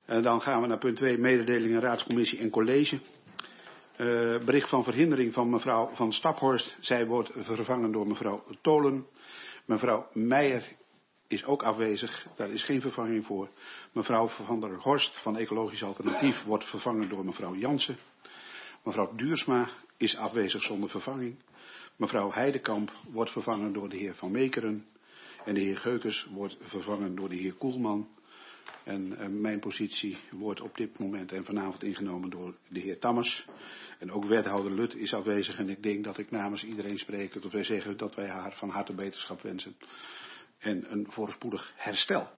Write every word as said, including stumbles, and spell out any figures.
Uh, dan gaan we naar punt twee, mededelingen raadscommissie en college. Uh, bericht van verhindering van mevrouw Van Staphorst. Zij wordt vervangen door mevrouw Tolen. Mevrouw Meijer is ook afwezig. Daar is geen vervanging voor. Mevrouw Van der Horst van Ecologisch Alternatief wordt vervangen door mevrouw Jansen. Mevrouw Duursma is afwezig zonder vervanging. Mevrouw Heidekamp wordt vervangen door de heer Van Meekeren. En de heer Geukens wordt vervangen door de heer Koelman. En uh, mijn positie wordt op dit moment en vanavond ingenomen door de heer Tammers. En ook wethouder Lut is afwezig en ik denk dat ik namens iedereen spreek dat wij zeggen dat wij haar van harte beterschap wensen. En een voorspoedig herstel.